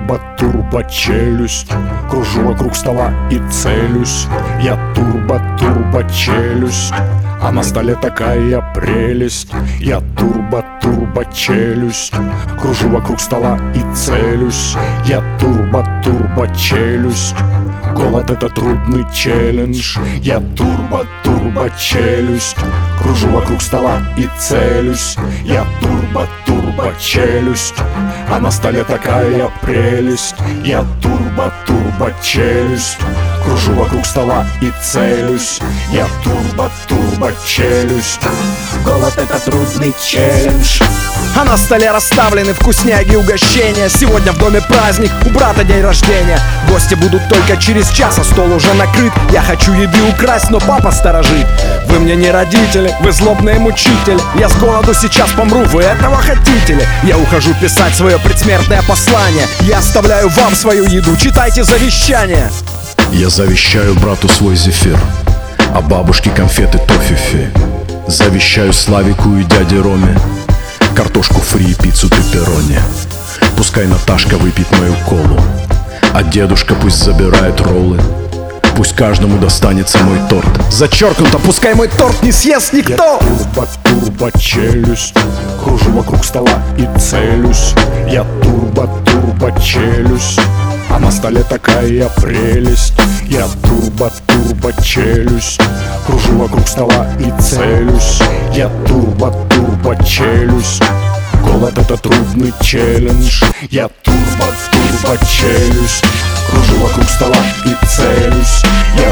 турбо челюсть. Кружу вокруг стола и целюсь. Я турбо челюсть. А на столе такая прелесть. Я турбо челюсть. Кружу вокруг стола и целюсь. Я турбо челюсть. Голод — это трудный челлендж. Я турбо челюсть. Кружу вокруг стола и целюсь. Я турбо челюсть. А на столе такая прелесть. Я турбо челюсть. Кружу вокруг стола и целюсь. Я турбо челюсть. Голод — это трудный челлендж. А на столе расставлены вкусняги и угощения. Сегодня в доме праздник, у брата день рождения. Гости будут только через час, а стол уже накрыт. Я хочу еды украсть, но папа сторожит. Вы мне не родители, вы злобные мучители. Я с голоду сейчас помру, вы этого хотите ли? Я ухожу писать свое предсмертное послание. Я оставляю вам свою еду, читайте завещание. Я завещаю брату свой зефир, а бабушке конфеты тофифи. Завещаю Славику и дяде Роме картошку фри и пиццу пепперони. Пускай Наташка выпьет мою колу, а дедушка пусть забирает роллы. Пусть каждому достанется мой торт. Зачеркнуто, пускай мой торт не съест никто. Я турбо челюсть. Кружу вокруг стола и целюсь. Я турбо челюсть. А на столе такая прелесть. Я турбо челюсть. Кружу вокруг стола и целюсь. Я турбо челюсть. Голод — это трудный челлендж. Я турбо челюсть. Кружу вокруг стола и целюсь. Я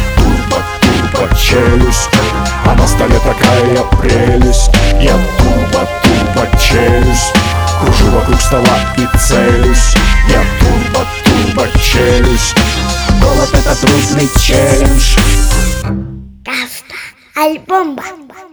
турбо челюсть. А на столе такая прелесть. Я турбо челюсть. Кружу вокруг стола и целюсь. Я турбо челюсть. Голод — это трудный челлендж. Каста, альбомба.